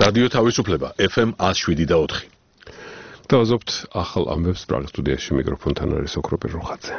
რადიო თავისუფლება FM 107.4. დავაზობთ ახალ ამბებს პრაღის სტუდიაში მიკროფონთან არის ოქროპერ როხაძე.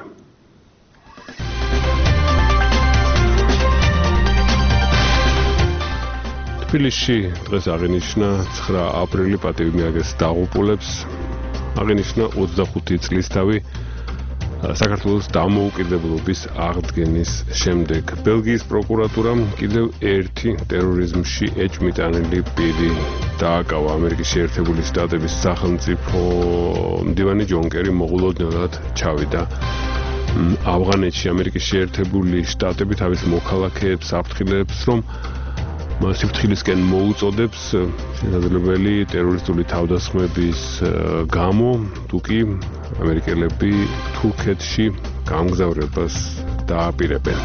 თბილისში დღეს აღინიშნა 9 აპრილი პატივი მიაგეს დაღუპულებს. აღინიშნა 25 წლის თავი საქართველოს დამოუკიდებლობის აღდგენის შემდეგ. ბელგიის პროკურატურამ კიდევ ერთი ტერორიზმში ეჭვმიტანილი პირი დააკავა. ამერიკის შეერთებული შტატების სახელმწიფო მდივანი ჯონ კერი მოულოდნელად ჩავიდა ავღანეთში. ამერიკის შეერთებული შტატები თავის მოქალაქეებს აფრთხილებს, რომ სიფრთხილისკენ მოუწოდებს შესაძლებელი ტერორისტული თავდასხმების გამო, თუკი ამერიკელები თურქეთში გამგზავრებას დააპირებენ.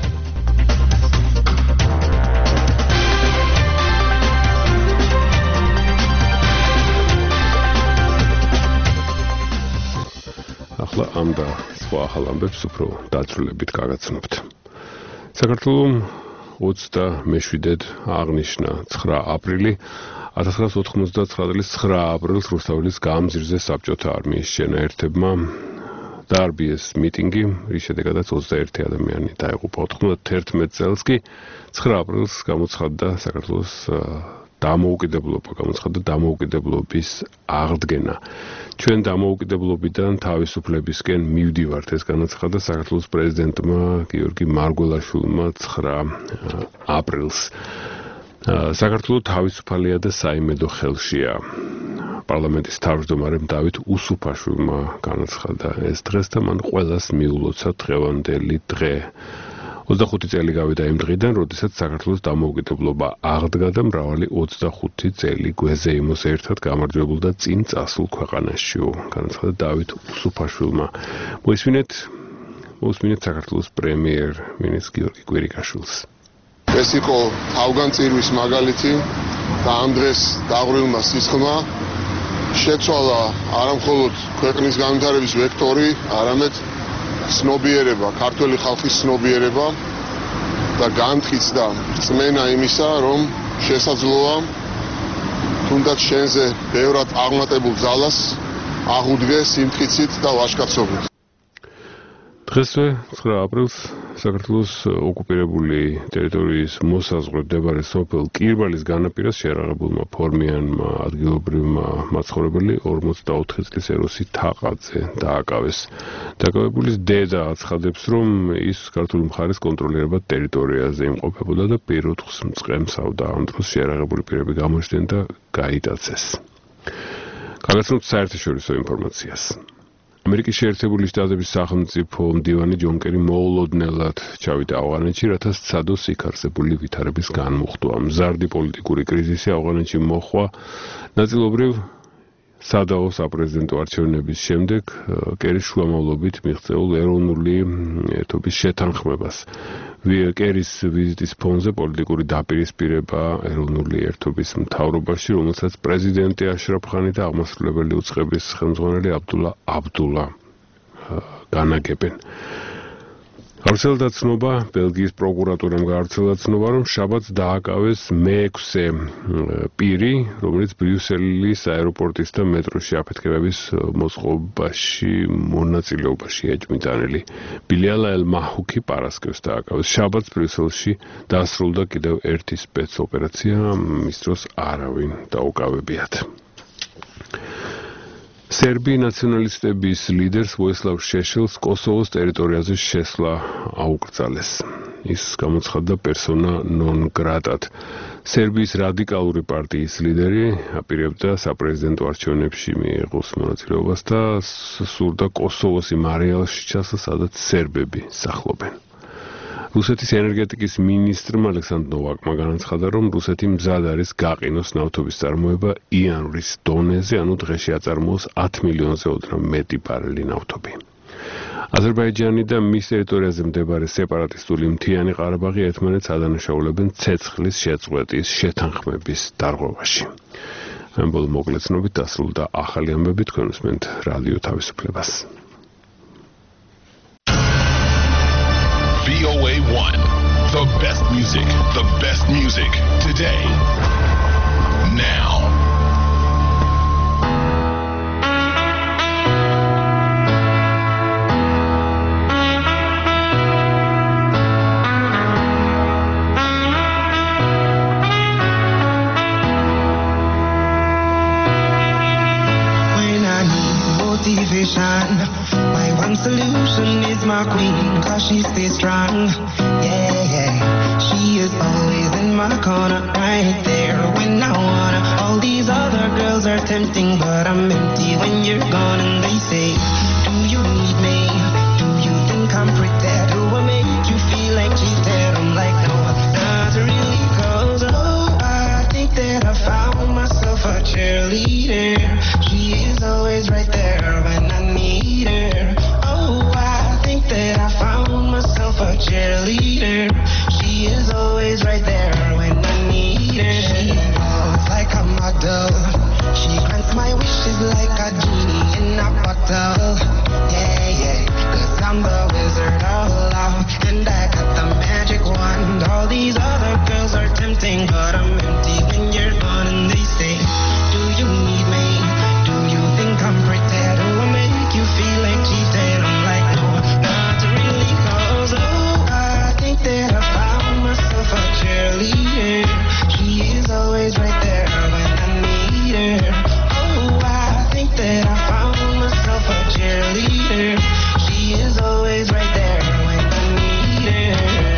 ახლა ამ და სხვა ახალ ამბებს უფრო დაწვრილებით გაგაცნობთ. საქართველოს 27-ად აღნიშნა 9 აპრილი 1999 წლის 9 აპრილს რუსთაველის გამზირზე საბჭოთა არმიის შენაერთებმა დაარბიეს მიტინგი, რის შედეგადაც 21 ადამიანი დაიღუპა. 91 წელს კი 9 აპრილს გამოცხადდა საქართველოს დამოუკიდებლობის აღდგენა. ჩვენ დამოუკიდებლობიდან თავისუფლებისკენ მივდივართ, ეს განაცხადა საქართველოს პრეზიდენტმა გიორგი მარგველაშვილმა 9 აპრილს. საქართველო თავისუფალია და საიმედო ხელშია. პარლამენტის თავმჯდომარემ დავით უსუფაშვილმა განაცხადა ეს დღეს და მან ყველას მიულოცა დღევანდელი დღე. 25 წელი გავიდა იმ დღიდან, როდესაც საქართველოს დამოუკიდებლობა აღდგა და მრავალი 25 წელი გვეზეიმოს ერთად გამარჯვებულდა წინ წასულ ქვეყანაშიო. განაცხადა დავით უსუფაშვილმა. მოусმინეთ საქართველოს პრემიერ-მინისტრ გიორგი კვირიკაშვილს. ეს იყო თავგანწირვის მაგალითი და ამ დღეს დაღვრილმა სისხლმა შეცვალა არამხოლოდ ქვეყნის განვითარების ვექტორი, არამედ ცნობიერება, ქართველი ხალხის ცნობიერება და განმტკიცდა რწმენა იმისა, რომ შესაძლოა თუნდაც შენზე ბევრად აღმატებულ ძალას აღუდგე სიმტკიცით და ვაჟკაცობით. დღესვე 9 აპრილს საქართველოს ოკუპირებული ტერიტორიის მოსაზღვრე მდებარე სოფელ კირბალის განაპირას შეიარაღებულმა ფორმიანმა ადგილობრივმა მაცხოვრებელი 44 წლის ეროსი თაყაძე დააკავეს. დაკავებულის დედა აცხადებს, რომ ის ქართული მხარის კონტროლირებად ტერიტორიაზე იმყოფებოდა და პიროთხს მწყემსავდა. ამ დროს შეიარაღებული პირები გამოჩნდნენ და გაიტაცეს. გაგაცნობთ საერთაშორისო ინფორმაციას. ამერიკის შეერთებული შტატების სახელმწიფო მდივანი ჯონ კერი მოულოდნელად ჩავიდა ავღანეთში, რათა სცადო სიქარსებული ვითარების განმუხტვა. მზარდი პოლიტიკური კრიზისი ავღანეთში მოჰყვა ნაწილობრივ სადაო საპრეზიდენტო არჩევნების შემდეგ კერის შუამავლობით მიღწეულ ეროვნული ერთობის შეთანხმებას. კერის ვიზიტის ფონზე პოლიტიკური დაპირისპირება ეროვნული ერთობის მთავრობაში, რომელსაც პრეზიდენტი აშრაფ ხანი და აღმასრულებელი უწყების ხელმძღვანელი აბდულა განაგებენ. გავრცელდა ცნობა, ბელგიის პროკურატურამ გავრცელდა ცნობა, რომ შაბათს დააკავეს მე-6 პირი, რომელიც ბრიუსელის აეროპორტის და მეტროში აფეთქებების მოწყობაში მონაწილეობაში ეჭვმიტანილი. ბილიალა ელ-მაჰუკი პარასკევს დააკავეს. შაბათს ბრიუსელში დასრულდა კიდევ ერთი სპეცოპერაცია, მის დროს არავინ დაუკავებიათ. სერბი ნაციონალისტების ლიდერს ვოისლავ შეშელს კოსოვოს ტერიტორიაზე შესვლა აუკრძალეს. ის გამოცხადდა persona non grata-ად. სერბიის რადიკალური პარტიის ლიდერი აპირებდა საპრეზიდენტო არჩევნებში მიიღოს მონაწილეობას და სურდა კოსოვოს იმ არეალში ჩასვლა, სადაც სერბები სახლობენ. რუსეთის ენერგეტიკის მინისტრმა ალექსანდრ ნოვაკმა განაცხადა, რომ რუსეთი მზად არის გაყინოს ნავთობის წარმოება იანვრის დონეზე, ანუ დღეში აწარმოოს 10 მილიონზე ოდნავ მეტი ბარელი ნავთობი. აზერბაიჯანი და მის ტერიტორიაზე მდებარე სეპარატისტული მთიანი ყარაბაღი ერთმანეთს ადანაშაულებენ ცეცხლის შეწყვეტის შეთანხმების დარღვევაში. ამ ბოლო მოგლეცნობით დასრულდა ახალი ამბები, თქვენ უსმენთ რადიო თავისუფლებას. VOA1, the best music today. now. My one solution is my queen, cause she stays strong. Yeah, she is always in my corner, right there when I wanna. All these other girls are tempting, but I'm empty when you're gone. And they say, do you need me? Do you think I'm pretty? Do I make you feel like cheated? I'm like, no, not really, cause oh, I think that I found myself a cheerleader. She is always right there when I need her. Oh, I think that I found myself a cheerleader. She is always right there when I need her. She walks like a model. She grants my wishes like a genie in a bottle. Yeah, cause I'm the wizard of love, and I got the magic wand. All these other girls are tempting, but I'm empty when you're gone. And they say, do you need me? Do you think I'm pretty? Do I make you feel like cheating? I'm like, no, not really, cause oh, I think that I found myself a cheerleader. She is always right there when I need her. Oh, I think that I found myself a cheerleader. She is always right there when I need her.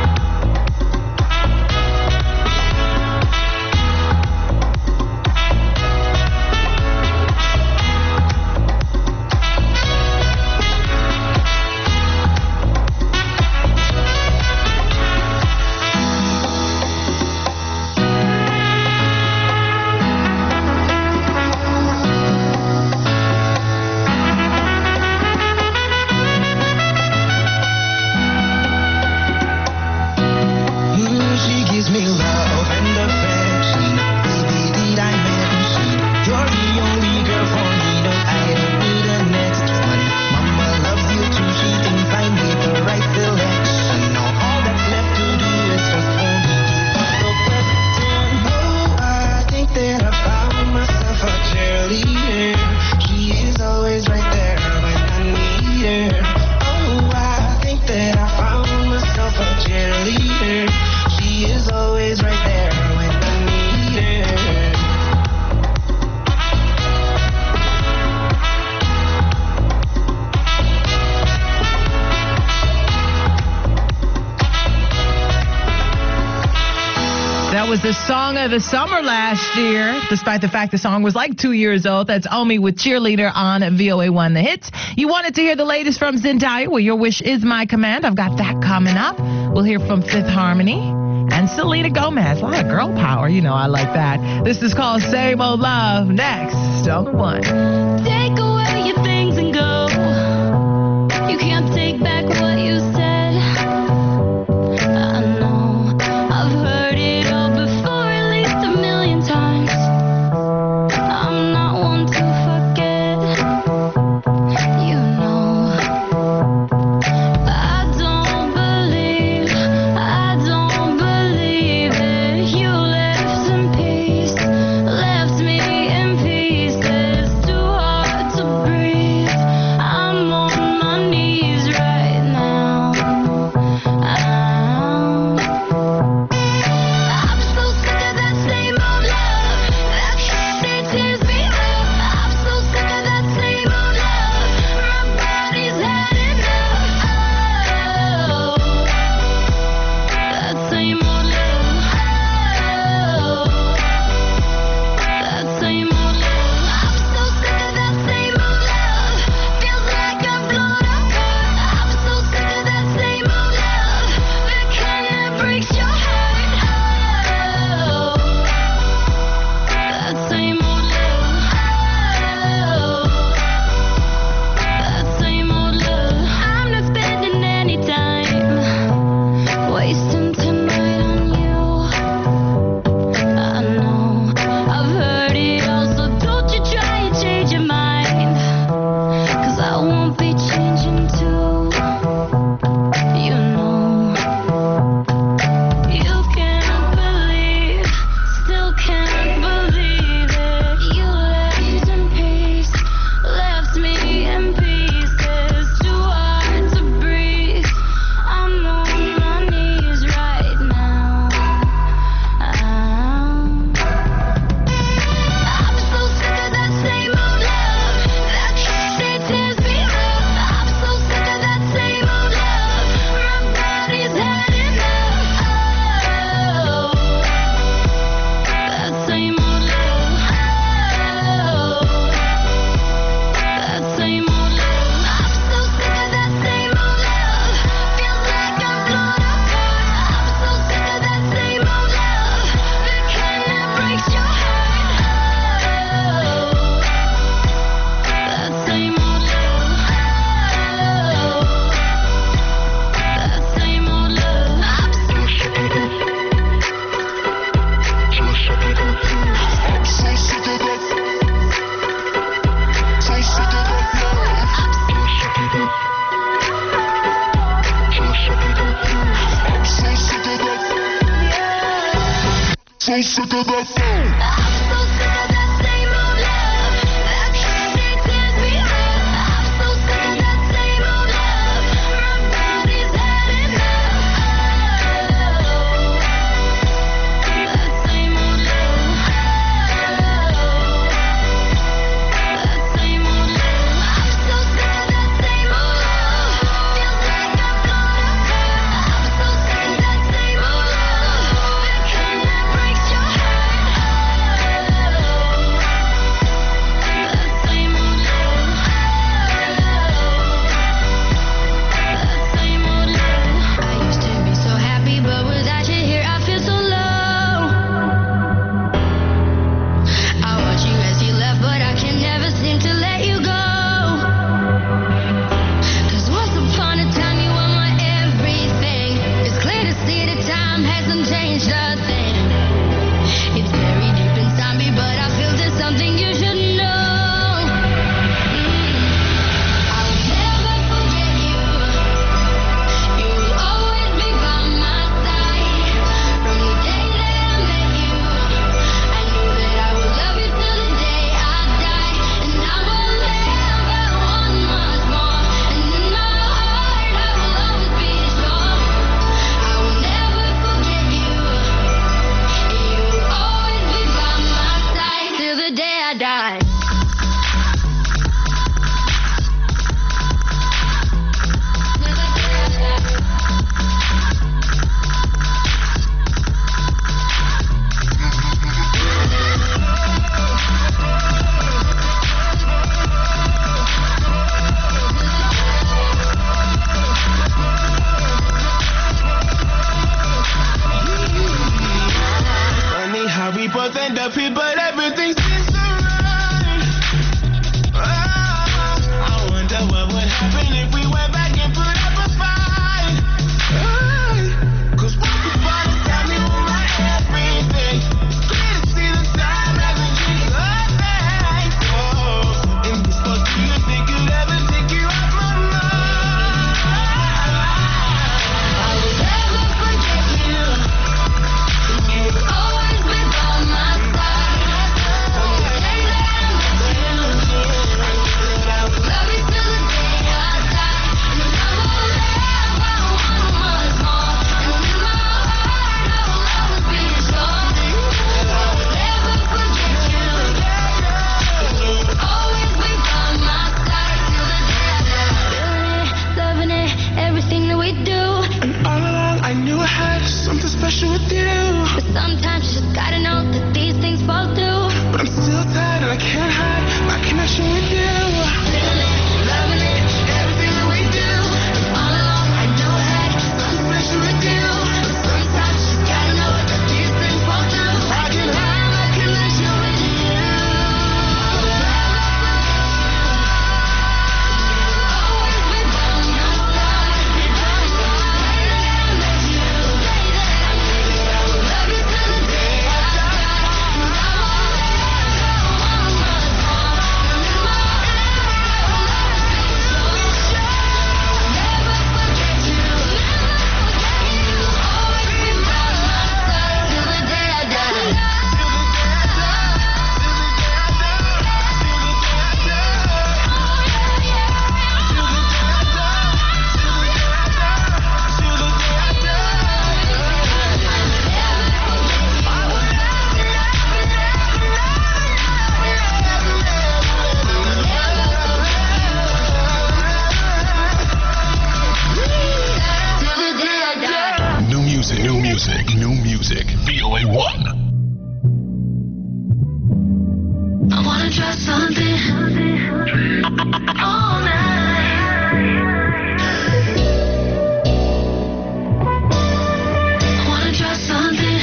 She gives me love and affection. Baby, did I mention you're the only girl for me? No, I don't need a next one. Mama loves you too. She thinks I made the right selection. Now all that's left to do is just only keep the question. Oh, I think that I found myself a cheerleader. She is always right there when I need her. Oh, I think that I found myself a cheerleader. She is always right there when I need her. That was the song of the summer last year, despite the fact the song was like 2 years old. That's Omi with Cheerleader on VOA1 The Hits. You wanted to hear the latest from Zendaya? Well, Your Wish Is My Command. I've got that coming up. We'll hear from Fifth Harmony and Selena Gomez. A lot of girl power. You know I like that. This is called Same Old Love. Next on the one. Take away your things and go. You can't take back what you said. I know I've heard it all before, at least a million times. I'm not one to forget. You know I don't believe it. You left in peace, left me in pieces. Too hard to breathe. I'm on my knees right now. so sick of that phone. I'm so sick of that same old love. That candy tears me up. I'm so sick of that same old love. My body's had enough. That same old love. That same old love. I'm so sick of that same old love. Feels like I'm gonna hurt. I'm so sick of that same old love. The kind that breaks your heart. That same old love. That same old love. I used to be so happy, but without you here, I feel so low. I watch you as you left, but I can never seem to let you go. 'Cause once upon a time you were my everything. It's clear to see that time hasn't changed a thing. It's buried deep inside me, but I feel there's something you should know. I will never forget you. You will always be by my side. From the day that I met you, I knew that I would love you till the day I die. And I will never want much more. And in my heart I will always be sure. I will never forget you. You will always be by my side till the day I die. Funny how we both end up here, but everything seems so right. I wonder what would happen if we went back and put up a fight. 'Cause once upon a time you were my everything. Clear to see the time hasn't changed a thing. Oh, and this fuck do you think could ever take you off my mind? I will never forget you. You will always be by my side. From the day that I met you, I knew that I would love you till the day I die. And I will never want much more. And in my heart I will always be sure. I will never forget you. You will always be by my side till the day I die. Feeling it, loving it, everything that we do. And all along I knew I had something special with you. But sometimes you just gotta know that these things fall through. But I'm still tired and I can't hide my connection with you. Feeling it, loving it, everything that we do. And all along I know I had something special with you. But sometimes you just gotta know that these things fall through. I can hide my connection with you. I will never forget you. You will always be by my side. From the day that I met you, I knew that I would love you till the day I die. And I will never want much more. And in my heart I will always be sure. I will never forget you. You will always be by my side till the day I die. New music, new music, new music. VOA1. I wanna try something all night. I wanna try something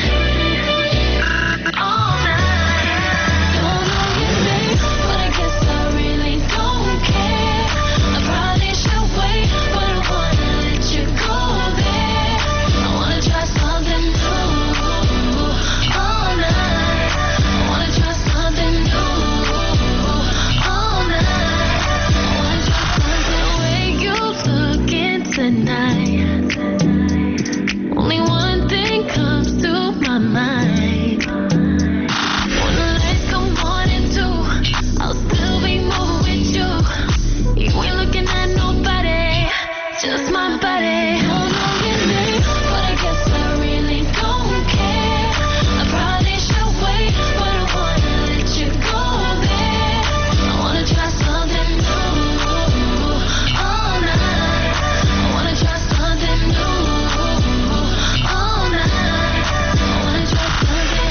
all night. Don't know you, babe, but I guess I really don't care. I probably should wait, but I wanna let you go there. I wanna try something new all night. I wanna try something new. waste my body. Don't know your name, but I guess I really don't care. I probably should wait, but I wanna let you go there. I wanna try something new all night. I wanna try something new all night. I wanna try something.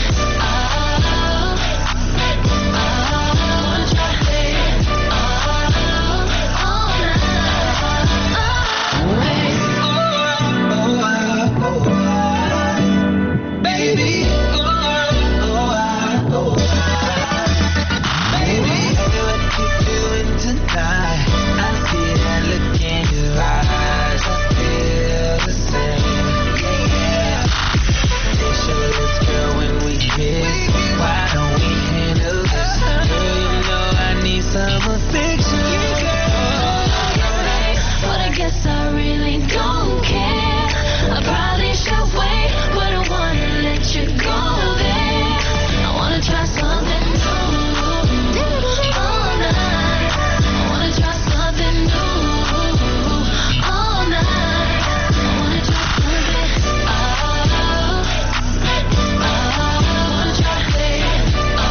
But I guess I really don't care. I probably should wait, but I wanna let you go there. I wanna try something new all night. I wanna try something new all night. I wanna try something. I wanna try it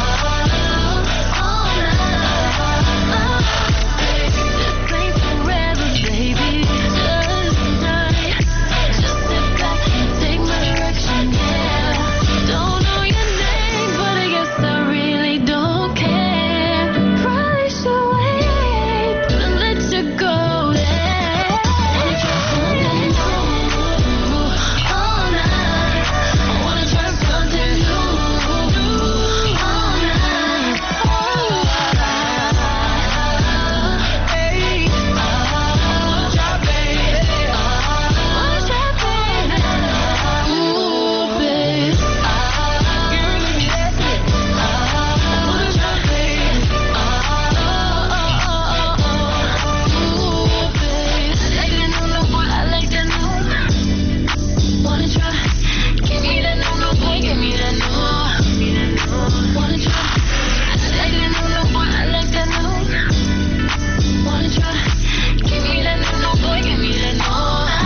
all night. This ain't forever, baby. Just tonight. Just sit back and take my direction, yeah. Don't know your name, but I guess I really don't care. Probably should wait and let you go there. Wanna try something new all night. I wanna try something new all night. Hey, try, baby. Wanna try, baby. Ooh, babe. Girl, let me ask it. Wanna try, baby. Ooh, babe. I like that new boy. I like that new. Wanna try? Give me that new boy. Give me that new. Wanna try? I like that new boy. I like that new. Wanna try? Give me that new boy. Give me that new.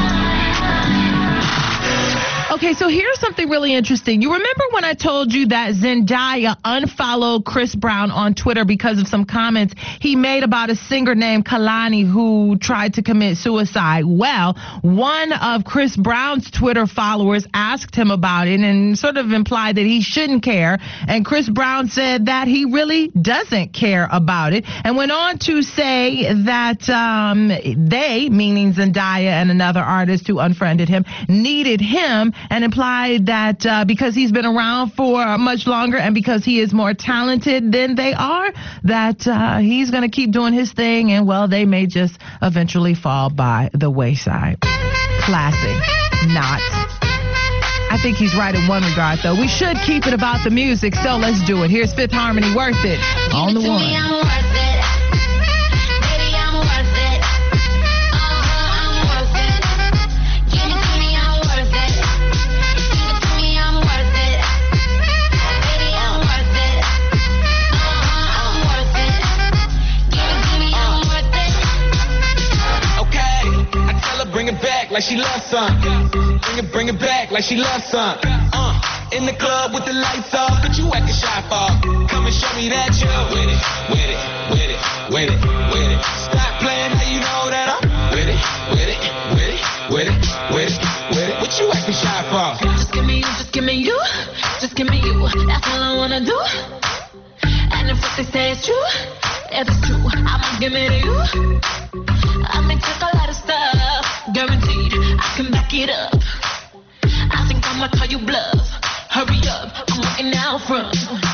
Okay, so here's something really interesting. You remember when I told you that Zendaya unfollowed Chris Brown on Twitter because of some comments he made about a singer named Kalani who tried to commit suicide? Well, one of Chris Brown's Twitter followers asked him about it and sort of implied that he shouldn't care. And Chris Brown said that he really doesn't care about it and went on to say that they, meaning Zendaya and another artist who unfriended him, needed him, and implied that because he's been around for much longer and because he is more talented than they are, that he's going to keep doing his thing and, well, they may just eventually fall by the wayside. Classic. Not. I think he's right in one regard, though. We should keep it about the music, so let's do it. Here's Fifth Harmony, Worth It, on the Give it to one. me, I'm worth it. Baby, I'm worth it. I'm worth it. Give it to me, I'm worth it. Give it to me, I'm worth it. Baby, I'm worth it. I'm worth it. Give it to me, I'm worth it. Okay, I tell her bring it back like she loves something. Bring it back like she loves something. In the club with the lights off, but you acting shy for. Come and show me that you're with it, with it, with it, with it, with it. Stop playing, now you know that I'm with it, with it, with it, with it, with it, with it. What you acting shy for? Just give me you, just give me you, just give me you. That's all I wanna do. And if what they say is true, if it's true, I'ma give it to you. I may take a lot of stuff, guaranteed I can back it up. I think I'ma call you bluff. Hurry up, I'm looking out front.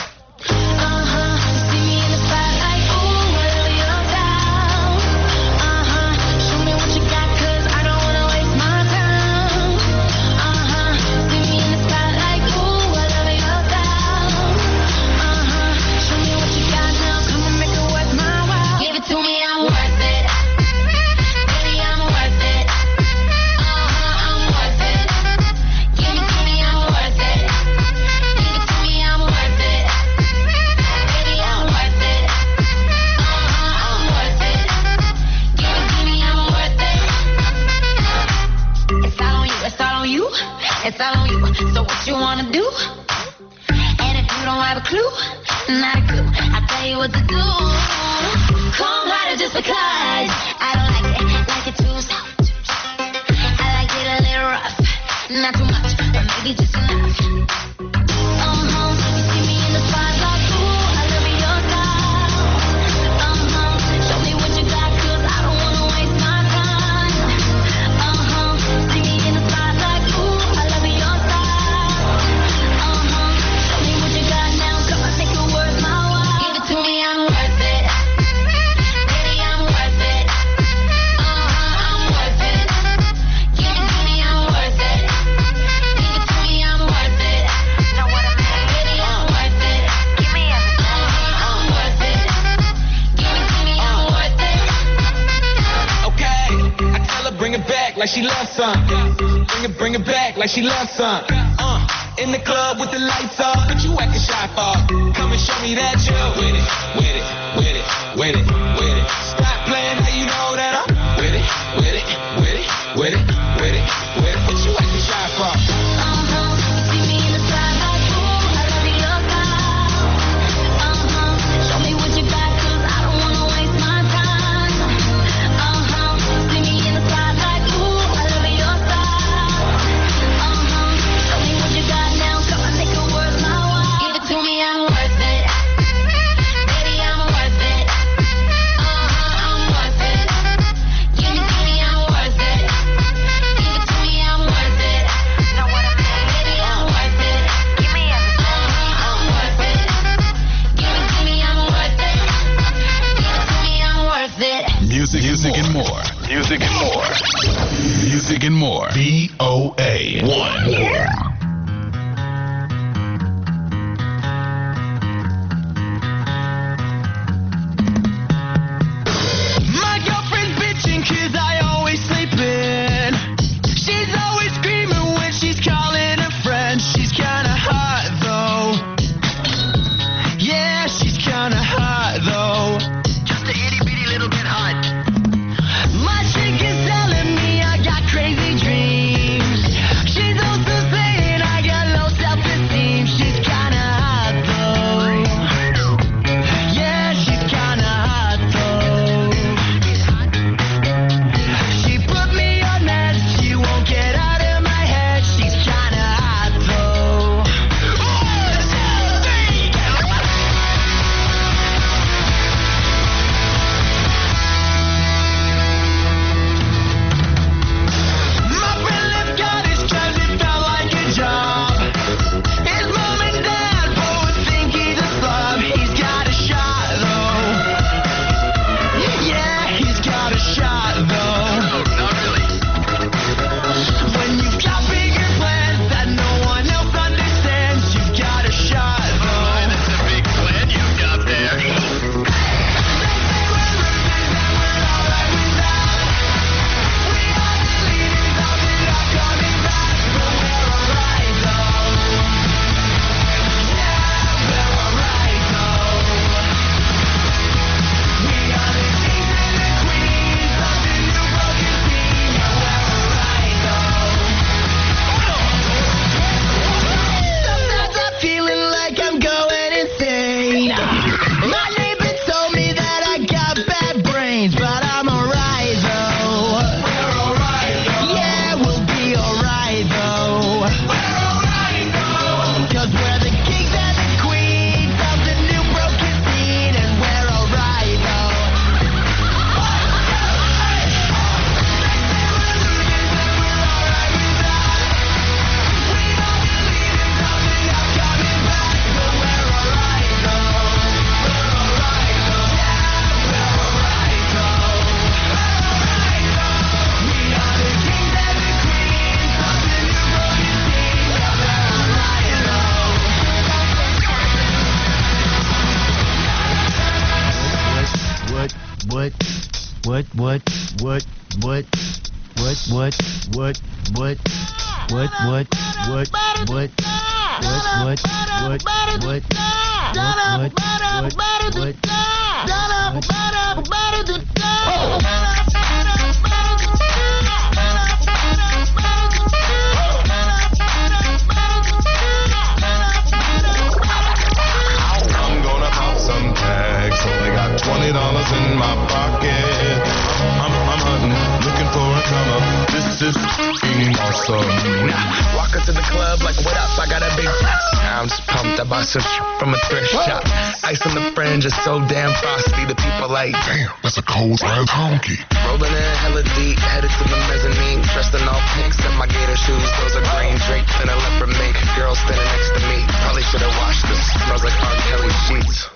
See me in the spotlight, ooh, whatever you're down. Show me what you got, 'cause I don't wanna waste my time. See me in the spotlight, ooh, whatever you're down. Show me what you got now, come and make it worth my while. Give it to me, I'm worth it. Baby, I'm worth it. I'm worth it. Give it to me, I'm worth it. Give it to me, I'm worth it. It's all on you. So what you wanna do? And if you don't have a clue, not a clue, I'll tell you what to do. Come harder just because I don't like it too soft. I like it a little rough, not too much, but maybe just enough. You see me in the spotlight, ooh, I love your style. Show me what you got, 'cause I don't wanna waste my time. See me in the spotlight, ooh, I love your style. Show me what you got now, come on, make it worth my while. Give it to me, I'm worth it. Baby, I'm worth it. I'm worth it. Give it to me, I'm worth it. Give it to me, I'm worth it. Know what I mean? Baby, I'm worth it. Give me everything. I'm worth it. Give it to me, I'm worth it. Okay, I tell her bring it back like she loves some. Bring it back like she loves some. In the club with the lights off, but you acting shy for. Come and show me that you're with it, with it, with it, with it, with it. Stop playing, now you know that I'm with it, with it, with it, with it, with it, with it. What you acting shy for? See me in the spotlight, ooh, I love your style. Show me what you got, 'cause I don't wanna waste my time. See me in the spotlight, ooh, I love your style. Show me what you got now, come on, make it worth my while. Give it to me, I'm worth it. Baby, I'm worth it. I'm worth it. Give it to me, I'm worth it. Give it to me, I'm worth it. Know what I mean? Baby, I'm worth it. Give me everything. I'm worth it. Give it to me, I'm worth it. Give it to me, I'm worth it. Music and more. Music and more. Music and more. VOA1. My girlfriend's bitching 'cause I always sleep in. She's always screaming when she's calling her friend. She's kinda hot though. Yeah, she's kinda hot though. Just a itty bitty little bit hot. My chick is telling me I got crazy dreams. She's also saying I got low self-esteem. She's kinda hot though. Yeah, she's kinda hot though. She put me on meds, she won't get out of my head. She's kinda hot though. My friend left college 'cause it felt like a job. His mom and dad both think he's a slob. He's got a shot though. Yeah, he's got a shot though. Not really. When you've got bigger plans that no one else understands, you've got a shot though. That's a big plan you've got there. They say we're losers and we're alright with that. We are the leaders of the not coming back, but we're alright though. Yeah, we're alright though. We are the kings and the queens of the new broken scene. Yeah, we're alright though. Sometimes I'm feeling like I'm going insane. My neighbor told me that I got bad brains, but I'm alright though. We're alright though. Yeah, we'll be alright though. We're alright though. 'Cause we're the kings and the queens of the new broken scene, and we're alright though. We are the leaders of the not coming back, but we're alright though. We're alright though. Yeah, we're alright though. We are the kings and the queens of the new broken scene. Yeah, we're alright though. awesome. Now, walk into the club like, what up? I got a big I'm just pumped. I bought some from a thrift shop. Ice on the fringe is so damn frosty. The people like, Damn, that's a cold ass honky. rolling in hella deep, headed to the mezzanine. Dressed in all pink, set my gator shoes. Those are green drapes and a leopard mink. Girl standing next to me. Probably should have washed this. Smells like R. Kelly sheets.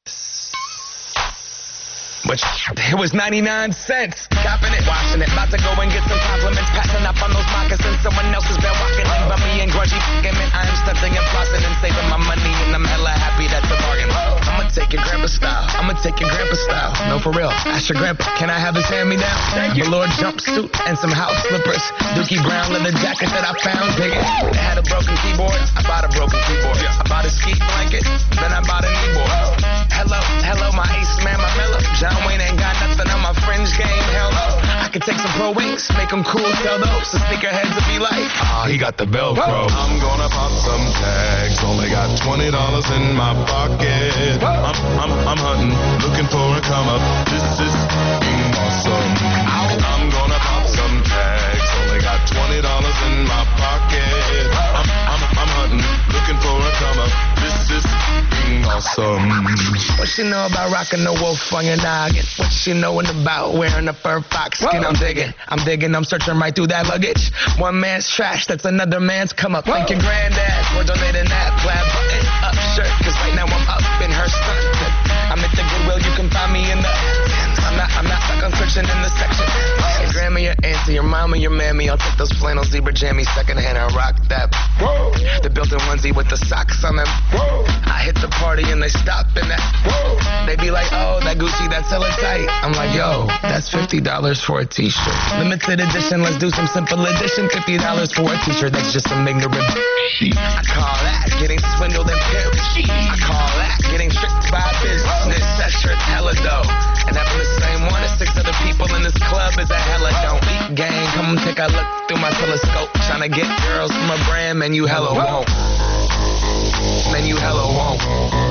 Which, it was 99 cents. Copping it, washing it. About to go and get some compliments. Passing up on those moccasins. Someone else has been walking in by me and grungy fucking man. I am stunting and flossing and saving my money. And I'm hella happy that's a bargain. I'ma take your grandpa style. I'ma take your grandpa style. No, for real. Ask your grandpa. Can I have his hand-me-down? Thank you. Velour jumpsuit and some house slippers. Dookie brown leather jacket that I found. Dig it. It had a broken keyboard. I bought a broken keyboard. I bought a ski blanket. Then I bought a kneeboard. Hello, my ace man, my mellow. John Wayne ain't got nothing on my fringe game. Hell no. I could take some pro wings, make them cool, sell those. The sneakerheads will be like, He got the Velcro. I'm gonna pop some tags. Only got $20 in my pocket. I'm hunting, looking for a come up. This is awesome. I'm gonna pop some tags. Only got $20 in my pocket. I'm hunting, looking for a come up. This is awesome. what she know about rocking the wolf on your noggin? What she knowin' about wearing a fur fox skin? I'm digging, I'm searching right through that luggage. One man's trash, that's another man's come up. Thank your granddad for donating that plaid button up shirt. Cause right now I'm up in her skirt. I'm at the Goodwill, you can find me in the I'm not stuck on searching in the section. Your grandma, your auntie, your mama, your mammy. I'll take those flannel zebra jammies secondhand and rock that. The built-in onesie with the socks on them. I hit the party and they stop in that. They be like, oh, that Gucci, that's hella tight. I'm like, yo, that's $50 for a t-shirt. Limited edition, let's do some simple edition. $50 for a t-shirt, that's just some ignorant shit. I call that getting swindled and pimped. I call that getting tricked by business. That shirt's hella dope. And having the same one as 6 other people in this club is a hella don't eat gang. Come take a look through my telescope. Tryna get girls from a brand, man, you hella won't. Man, you hella won't.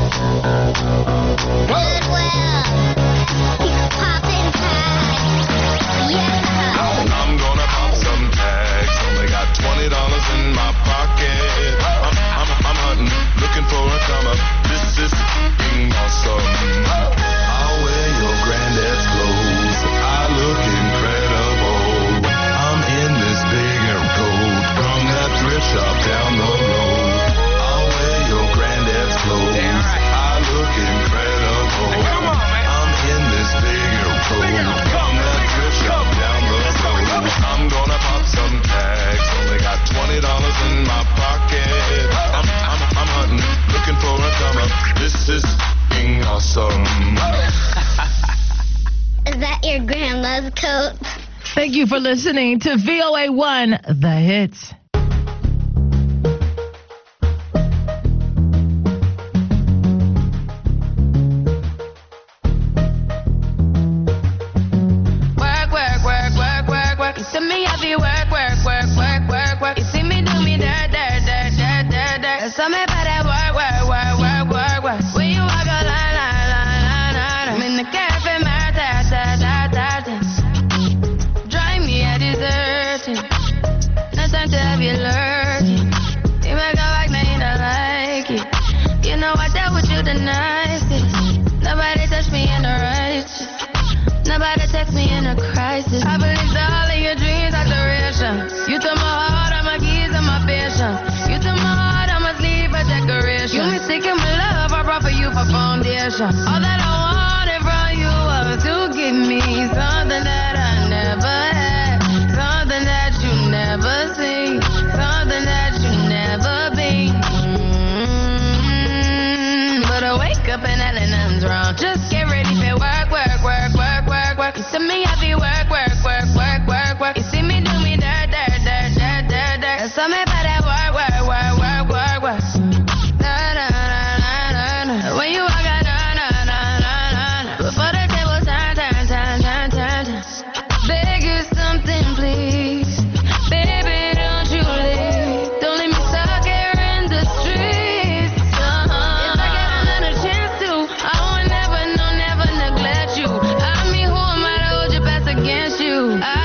I'm gonna pop some tags. Only got $20 in my pocket. I'm hunting, looking for a come up. This is awesome. I'll wear your granddad's clothes. I look incredible. I'm in this big coat from that thrift shop down the road. I'll wear your granddad's clothes. I look incredible. I'm in this big coat from that thrift shop down the road. I'm gonna pop some tags. Only got $20 in my pocket. I'm hunting, looking for a come up. This is awesome. Is that your grandma's coat? Thank you for listening to VOA1 The Hits. Work, work, work, work, work, work. You see me happy work, work, work, work, work, work. You see me do me dirt, dirt, dirt, dirt, dirt, dirt. So me about that work, work, work, work, work, work. When you walk a line, line, line, line, line. I'm in the cafe, my ta, ta, ta, ta, ta. Drive me a deserting. No time to have you lurking. You make a like, now you don't like it. You know I dealt with you the nicest. Nobody touched me in the righteous. Nobody text me in a crisis. I believed all of your dreams are duration. You took my heart, all my keys, and my patience. You took my heart, I must leave a decoration. You mistaken my love, I brought for you for foundation. All that I wanted from you was to give me something that I never had, something that you never seen, something that you never been. But I wake up and nothing's wrong. Just get ready for work, work, work, work, work, work. You see me happy work, work, work, work, work, work. You see me do me dirt, dirt, dirt, dirt, dirt, dirt. There's something about that work, work, work, work, work, work. Na na na na na na. When you walk out, na na na na na na. Before the table turn, turn, turn, turn, turn, turn. Beg you something, please. Baby, don't you leave. Don't leave me stuck here in the streets. If I get another chance to, I would never, no, never neglect you. I mean, who am I to hold your best against you? I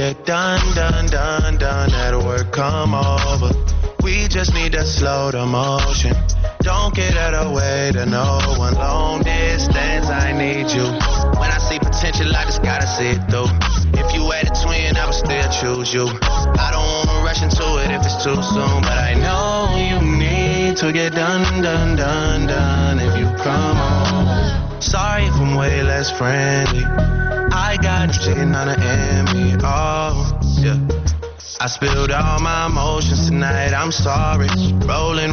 get done. At work, come over. We just need to slow the motion. Don't get out of the way to no one. Long distance, I need you. When I see potential, I just gotta see it through. If you had a twin, I would still choose you. I don't wanna rush into it if it's too soon, but I know you need to get done. If you come on. Sorry if I'm way less friendly. I got chicken on the enemy. Oh, yeah. I spilled all my emotions tonight, I'm sorry. Rolling.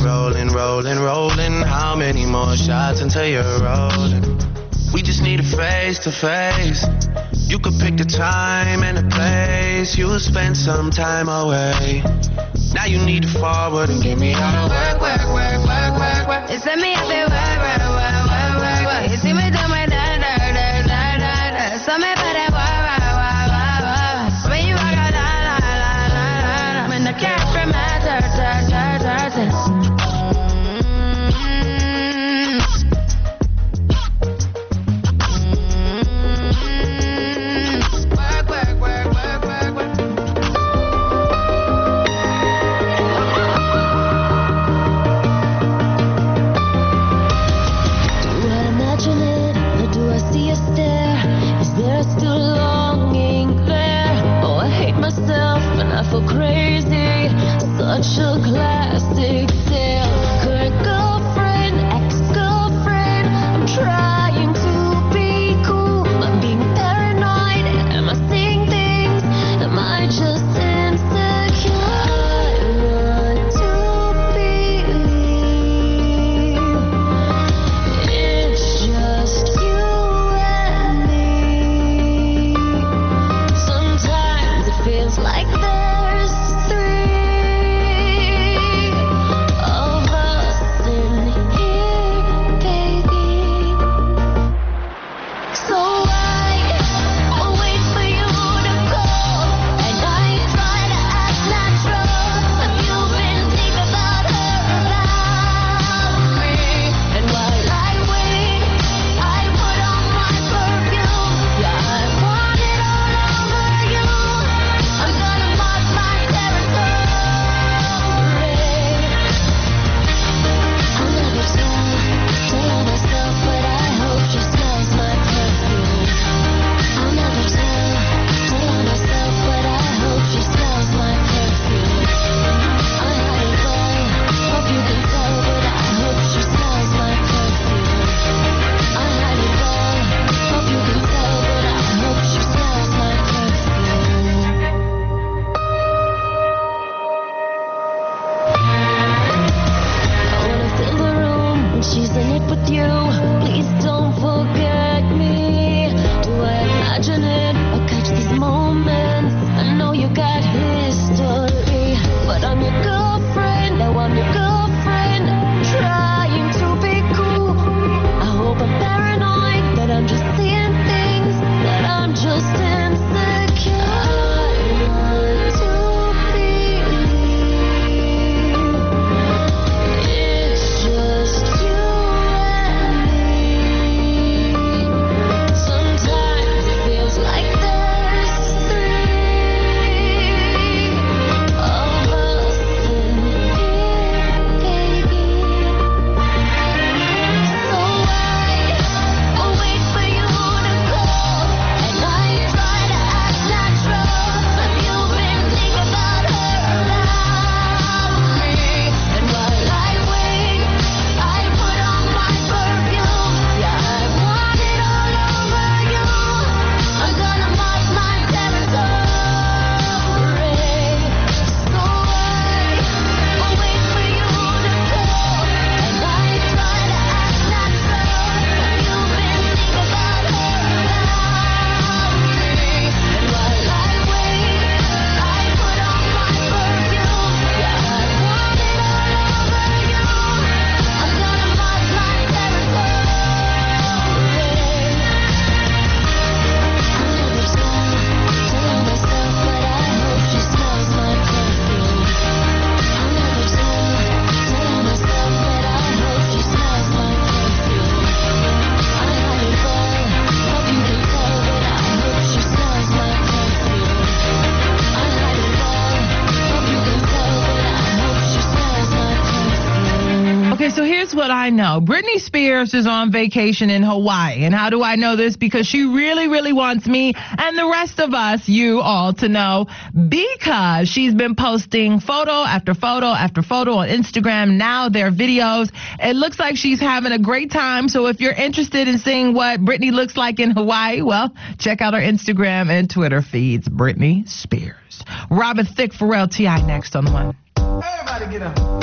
How many more shots until you're rolling? We just need a face to face. You could pick the time and the place. You'll spend some time away. Now you need to forward and give me all the work. You send me out there, work. You see me do my da. So me better work. When you walk out, I'm in the cash from my dirt. Such a classic tale. Current girlfriend, ex-girlfriend. I'm trying to be cool. I'm being paranoid. Am I seeing things? Am I just insecure? I want to believe it's just you and me. Sometimes it feels like there's three. I'm gonna here's what I know. Britney Spears is on vacation in Hawaii. And how do I know this? Because she really, really wants me and the rest of us, you all, to know, because she's been posting photo after photo after photo on Instagram. Now their videos. It looks like she's having a great time. So if you're interested in seeing what Britney looks like in Hawaii, well, check out her Instagram and Twitter feeds, Britney Spears. Robin Thicke, Pharrell, T.I. next on the one. Everybody get up.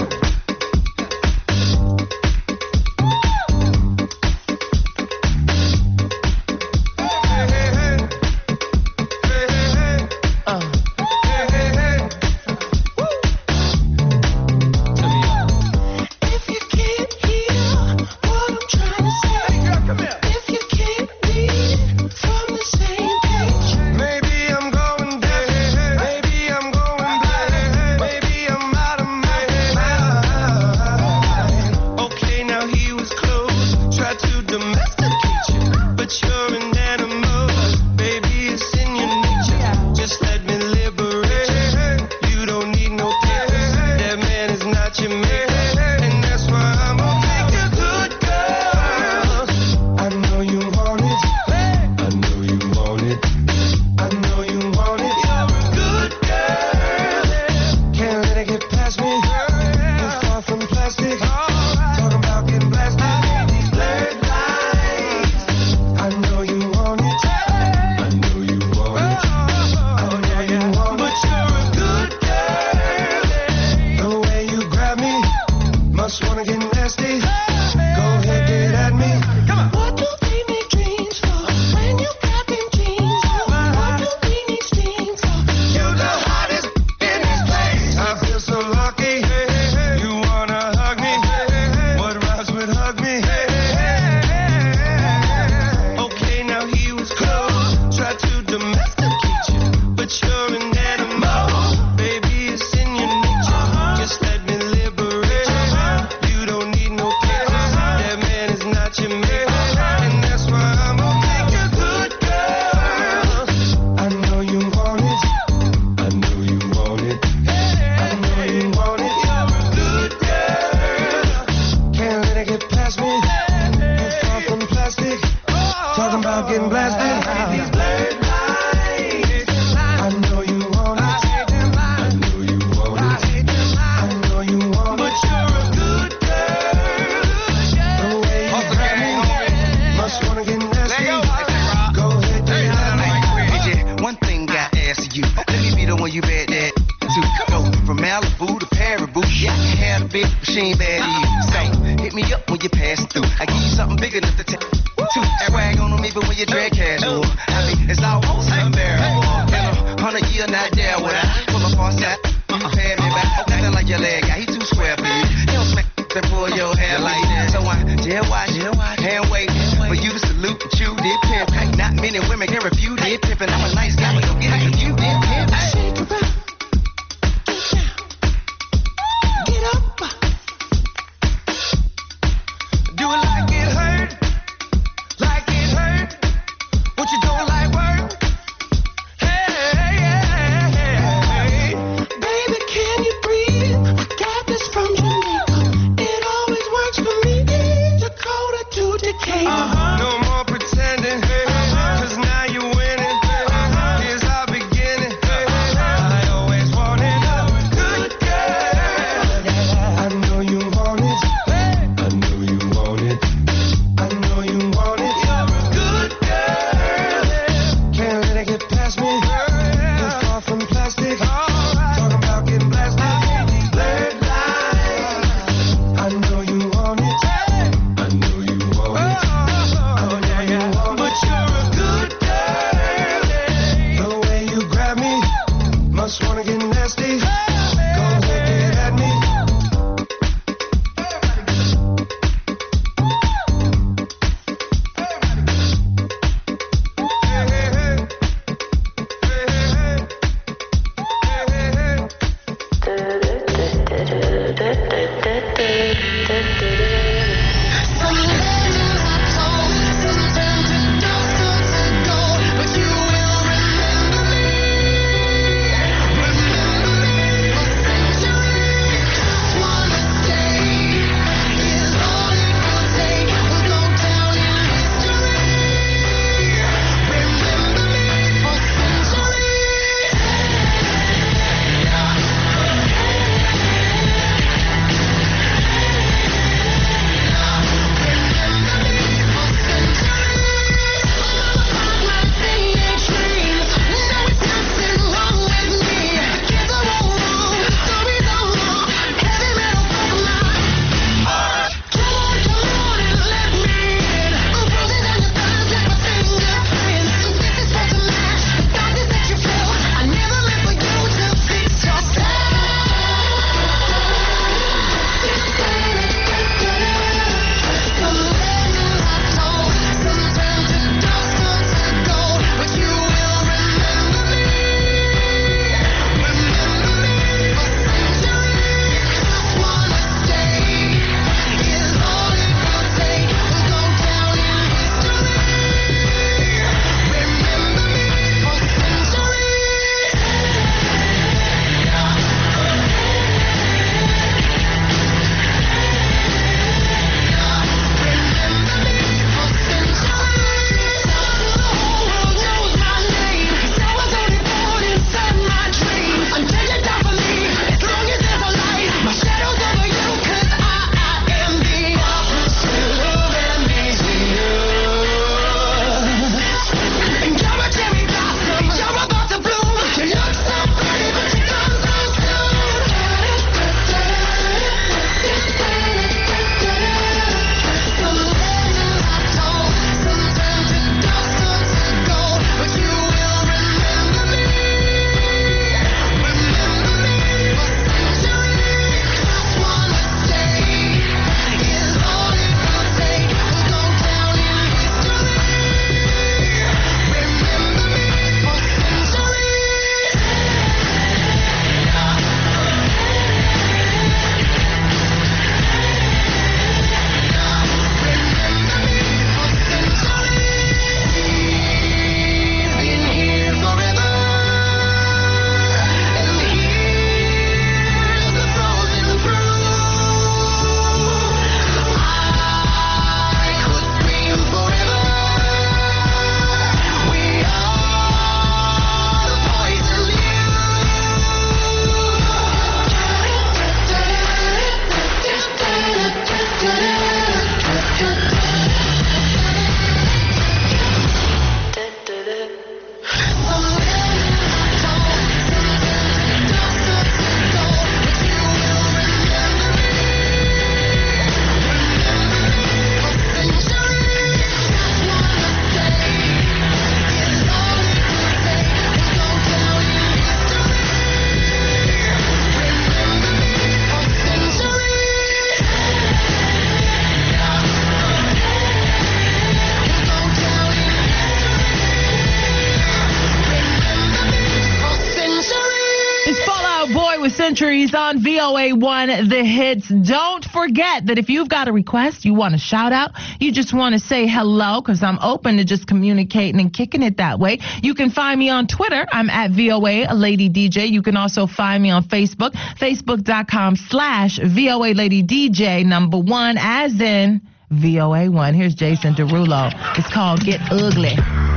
Boy with Centuries on VOA1 The Hits. Don't forget that if you've got a request, you want a shout out, you just want to say hello, because I'm open to just communicating and kicking it that way. You can find me on Twitter. I'm at VOA Lady DJ. You can also find me on Facebook, facebook.com/VOA Lady DJ #1, as in VOA1. Here's Jason Derulo. It's called Get Ugly.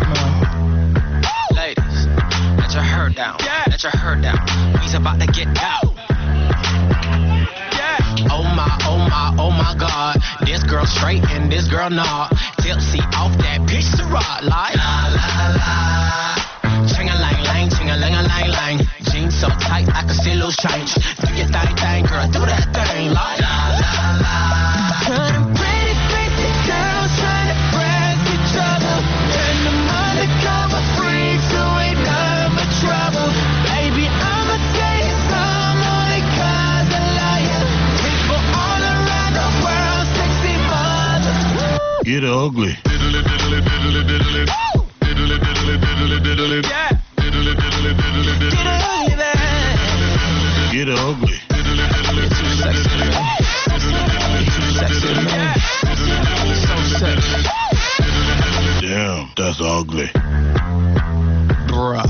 Ladies, let your hair down. Let your hair down. We's about to get out. Oh my God. This girl straight and this girl not. Tipsy off that pitch to rock like la la la. Ching-a-lang-lang, ching-a-lang-a-lang-lang. Jeans so tight I can see loose change. Do your thing, girl, do that thing like la la la. Turning pretty crazy girls trying to press each other. And the undercover freaks who ain't none but trouble. Baby, I'ma tell you some only 'cause I love you. People all around the world, sexy mothers. Get ugly. Yeah. Get ugly. Too sexy, man. Too sexy, man. So sexy. Damn, that's ugly. Bruh.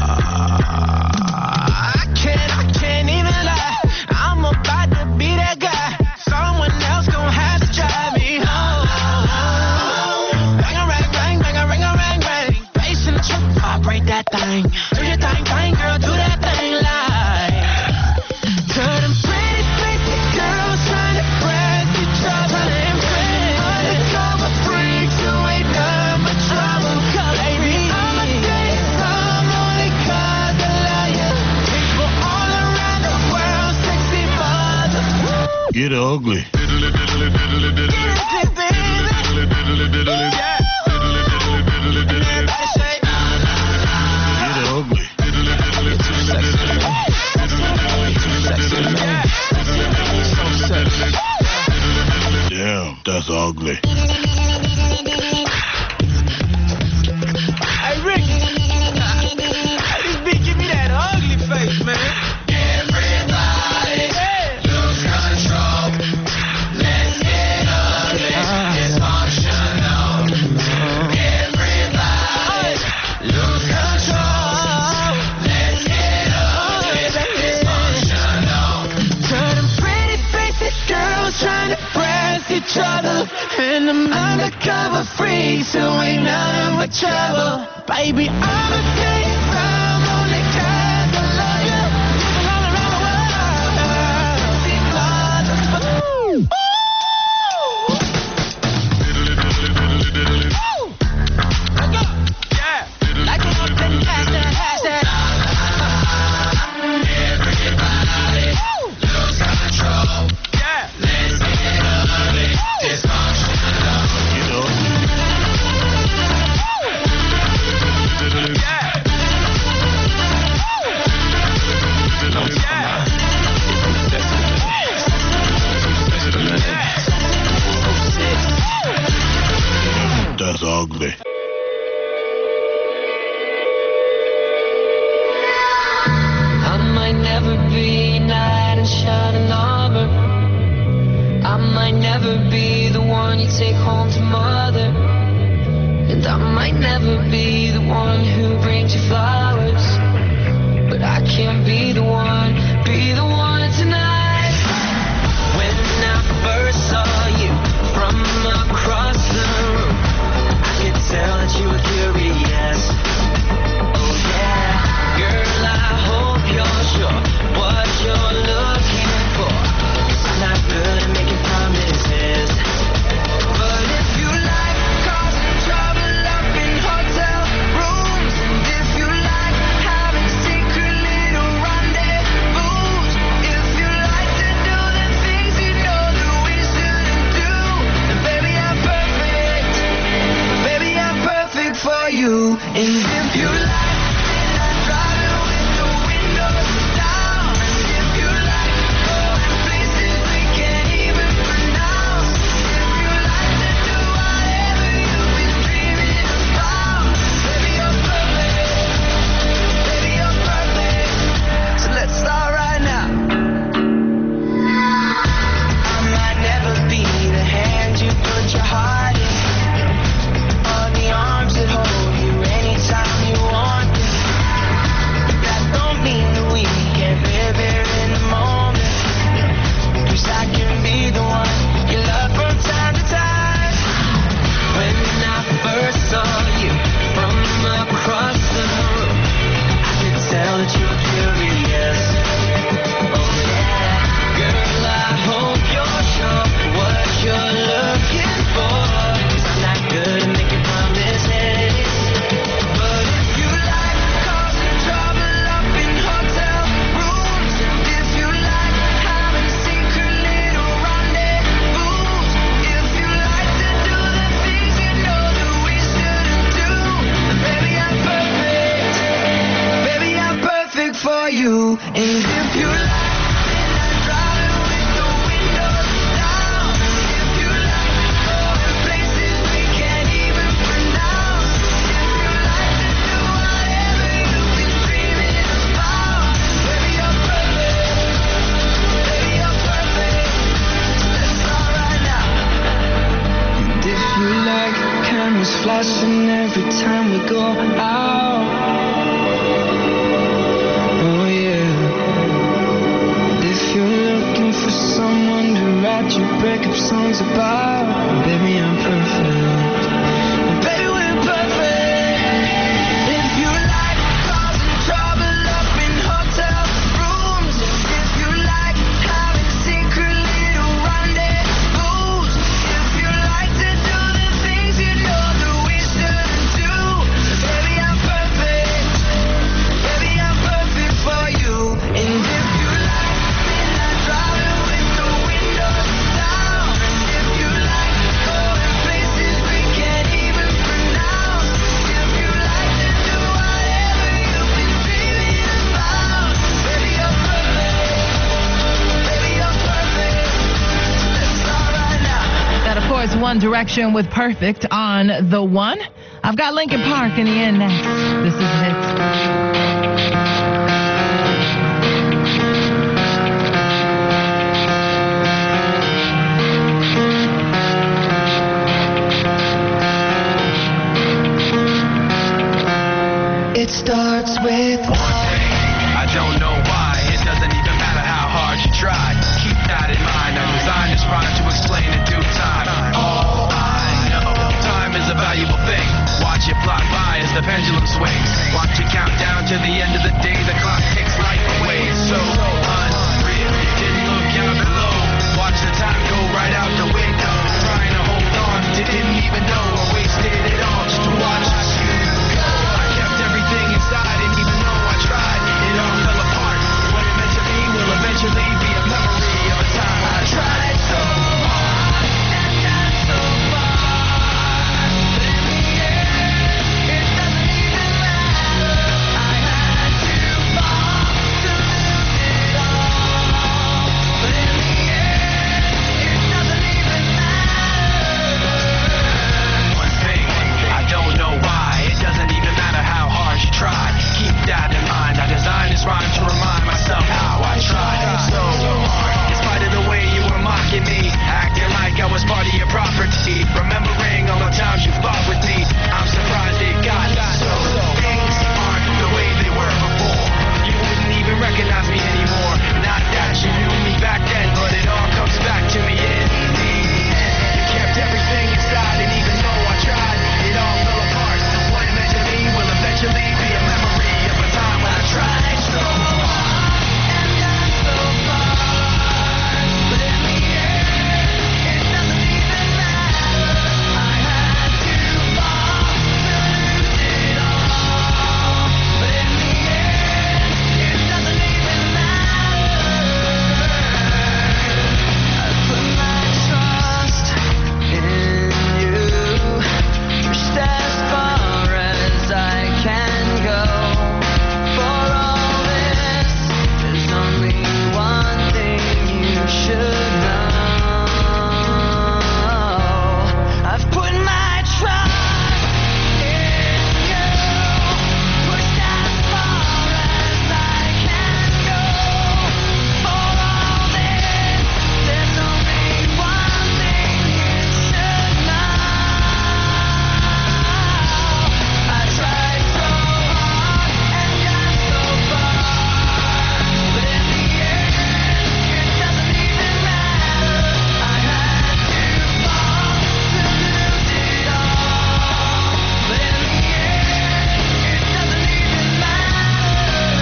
I can't even lie. I'm about to be that guy. Someone else gon' have to drive me home. Bang a rang, bang, bang a ring a rang, rang. Bass in the truck, vibrate that thing. Do your thing, girl, do that thing like. Turning pretty crazy girls trying to press each other and friends. Undercover freaks who ain't none but trouble. Baby, I'ma tell you some only 'cause I love you. People all around the world, sexy mothers. Get ugly. Get ugly, baby. Yeah. Everybody say, Get ugly. too sexy, man. Too sexy, man. So sexy. Damn, that's ugly. Hey, Rick. Hey, this bitch give me that ugly face, man. Everybody lose control. Let's get ugly. Dysfunctional. Everybody lose control. Let's get ugly. Dysfunctional. Turning pretty faces, girls trying to press each other. And them undercover freaks who ain't nothing but trouble. Baby, I'ma tell you some only 'cause I love you. People all around the world, see mothers. Ooh. Let go. Yeah. Like it up and hashtag. Everybody lose control. Yeah. Let's get ugly. Dysfunctional. Get ugly. Yeah. That's ugly. I might never be a knight in shining armor. I might never be the one you take home to mother. And I might never be the one who brings you flowers. But I can be the one tonight. When I first saw you from across the room, I could tell that you were curious. Oh yeah, girl, I hope you're sure what you're looking for. 'Cause I'm not good at making promises. But if you like causing trouble up in hotel rooms, and if you like having secret little rendezvous, passion every time we go out. Oh yeah. If you're looking for someone to write your breakup songs about, baby, I'm perfect. Baby, we're perfect. If you like causing trouble up in hotel rooms, if you like having secret little rendezvous, if you like to do the things you know that we shouldn't do, baby, I'm perfect. Baby, I'm perfect for you. And if you like midnight driving with the windows down, if you like going places we can't even pronounce, if you like to do whatever you've been dreaming about, baby, you're perfect. Baby, you're perfect. Let's start right now. That, of course, One Direction with Perfect on The One. I've got Linkin Park in the end next. This is the hits. It starts with I don't know why. It doesn't even matter how hard you try. Keep that in mind. I designed this rhyme to explain in due time. All I know, time is a valuable thing. Watch it fly by as the pendulum swings. Watch it count down to the end of the day. The clock takes life away. It's so unreal. Didn't look out below. Watch the time go right out the window. Trying to hold on, didn't even know I wasted it all just to watch you go. I kept everything inside, and even though I tried, it all fell apart. What it meant to be will eventually be a memory of a time I tried so hard and got so far. But in the end, it doesn't even matter. I had to fall to lose it all. But in the end, it doesn't even matter. One thing, I don't know why. It doesn't even matter how hard you try. Keep that in mind. I designed this rhyme to remind myself how I tried so hard. In spite of the way you were mocking me, acting like I was part of your property, remembering all the times you fought with me, I'm surprised it got so. Things aren't the way they were before. You wouldn't even recognize me anymore. Not that you knew me back then, but it all comes back to me in the end. You kept everything inside, and even though I tried, it all fell apart. What it meant to me will eventually be a memory of a time when I tried so hard and got so far. But in the end, it doesn't even matter. I had to fall to lose it all. But in the end, it doesn't even matter. I put my trust in you. Just as far as I can go. For all this, there's only one thing you should know. I've put my trust in you. Pushed as far as I can go. For all this, there's only one thing you should know. I tried so hard and got so far, but in the end, it doesn't even matter. I had to fall to lose it all, but in the end, it doesn't even matter.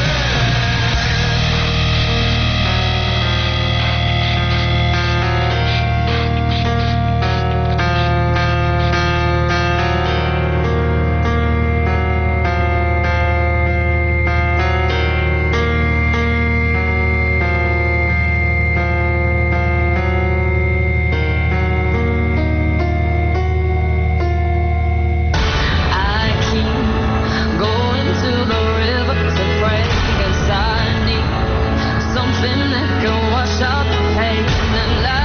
I keep going to the river to pray, 'cause I need something that can wash out the pain and lie.